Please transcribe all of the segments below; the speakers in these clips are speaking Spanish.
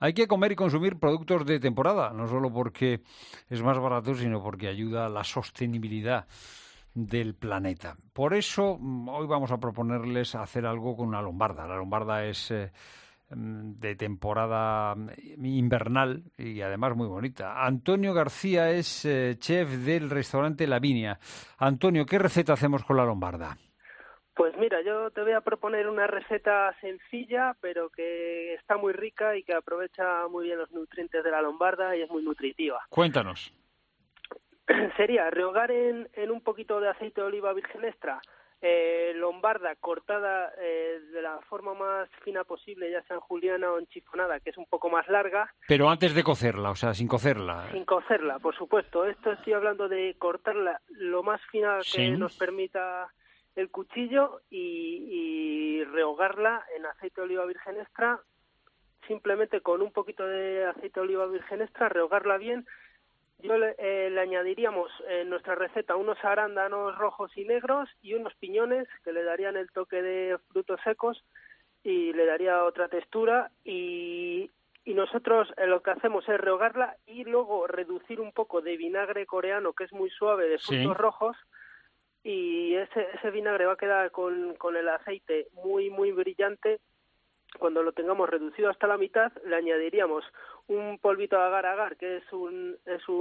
Hay que comer y consumir productos de temporada, no solo porque es más barato, sino porque ayuda a la sostenibilidad del planeta. Por eso, hoy vamos a proponerles hacer algo con una lombarda. La lombarda es de temporada invernal y además muy bonita. Antonio García es chef del restaurante La Viña. Antonio, ¿qué receta hacemos con la lombarda? Pues mira, yo te voy a proponer una receta sencilla, pero que está muy rica y que aprovecha muy bien los nutrientes de la lombarda y es muy nutritiva. Cuéntanos. Sería rehogar en un poquito de aceite de oliva virgen extra, lombarda cortada de la forma más fina posible, ya sea en juliana o en chifonada, que es un poco más larga. Pero antes de cocerla, o sea, sin cocerla. Sin cocerla, por supuesto. Esto estoy hablando de cortarla lo más fina que Sí. nos permita el cuchillo y rehogarla en aceite de oliva virgen extra, simplemente con un poquito de aceite de oliva virgen extra, rehogarla bien. Yo le añadiríamos en nuestra receta unos arándanos rojos y negros y unos piñones que le darían el toque de frutos secos y le daría otra textura y nosotros lo que hacemos es rehogarla y luego reducir un poco de vinagre coreano que es muy suave de frutos rojos y ese vinagre va a quedar con el aceite muy muy brillante. Cuando lo tengamos reducido hasta la mitad, le añadiríamos un polvito de agar-agar, que es un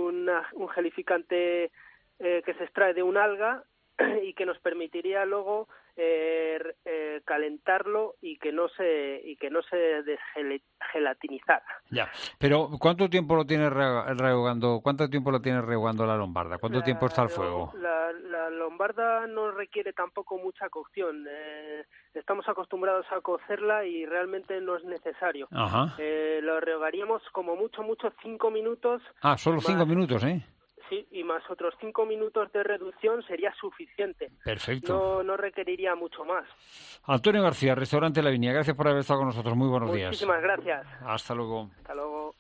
gelificante que se extrae de un alga y que nos permitiría luego calentarlo y que no se desgelatinizara. Ya, pero ¿cuánto tiempo lo tienes rehogando? ¿Cuánto tiempo lo tienes rehogando la lombarda? ¿Cuánto tiempo está al fuego? La lombarda no requiere tampoco mucha cocción. Estamos acostumbrados a cocerla y realmente no es necesario. Ajá. Lo rehogaríamos como mucho 5 minutos. Ah, solo 5 minutos, ¿eh? Sí, y más otros 5 minutos de reducción sería suficiente. Perfecto. No requeriría mucho más. Antonio García, Restaurante La Viña, gracias por haber estado con nosotros. Muy buenos días. Muchísimas gracias. Hasta luego. Hasta luego.